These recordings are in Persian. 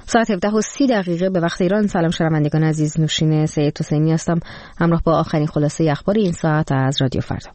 ساعت 17:30 به وقت ایران. سلام شنوندگان عزیز، نوشین سید حسینی هستم همراه با آخرین خلاصه اخبار این ساعت از رادیو فردا.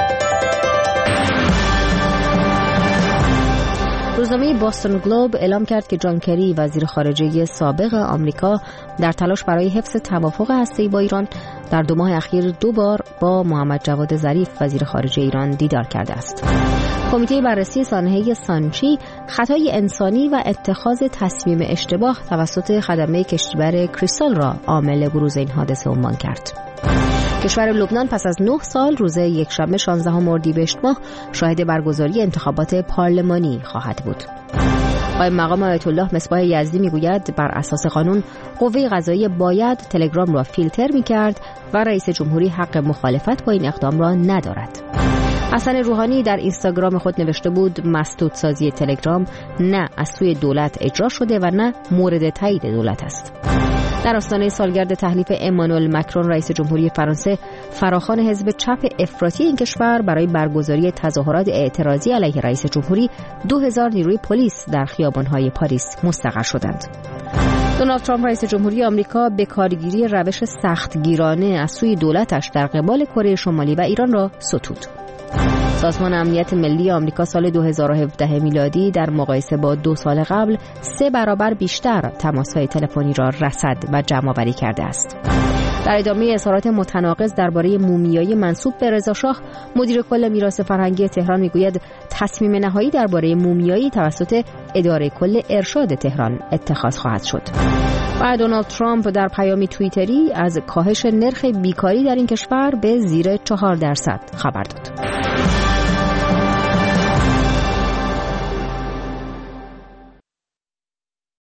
روزنامه باستون گلوب اعلام کرد که جان کری وزیر خارجه سابق آمریکا در تلاش برای حفظ توافق هسته‌ای با ایران در 2 ماه اخیر 2 بار با محمد جواد ظریف وزیر خارجه ایران دیدار کرده است. کمیته بررسی سانحه سانچی خطای انسانی و اتخاذ تصمیم اشتباه توسط خدمه کشتیبر کریستال را عامل بروز این حادثه عنوان کرد. کشور لبنان پس از 9 سال روز یکشنبه 16 اردیبهشت ماه شاهد برگزاری انتخابات پارلمانی خواهد بود. قائم مقام آیت الله مصباح یزدی میگوید بر اساس قانون قوه قضاییه باید تلگرام را فیلتر میکرد و رئیس جمهوری حق مخالفت با این اقدام را ندارد. حسن روحانی در اینستاگرام خود نوشته بود مسدودسازی تلگرام نه از سوی دولت اجرا شده و نه مورد تایید دولت است. در آستانه سالگرد تحلیف امانوئل مکرون رئیس جمهوری فرانسه، فراخوان حزب چپ افراطی این کشور برای برگزاری تظاهرات اعتراضی علیه رئیس جمهوری 2000 نیروی پلیس در خیابان‌های پاریس مستقر شدند. دونالد ترامپ رئیس جمهوری آمریکا به کارگیری روش سختگیرانه از سوی دولتش در قبال کره شمالی و ایران را ستود. سازمان امنیت ملی آمریکا سال 2017 میلادی در مقایسه با 2 سال قبل 3 برابر بیشتر تماس‌های تلفنی را رصد و جمع‌آوری کرده است. در ادامه اظهارات متناقض درباره مومیایی منسوب به رضا شاه، مدیر کل میراث فرهنگی تهران میگوید تصمیم نهایی درباره مومیایی توسط اداره کل ارشاد تهران اتخاذ خواهد شد. و دونالد ترامپ در پیامی توییتری از کاهش نرخ بیکاری در این کشور به زیر 4% خبر داد.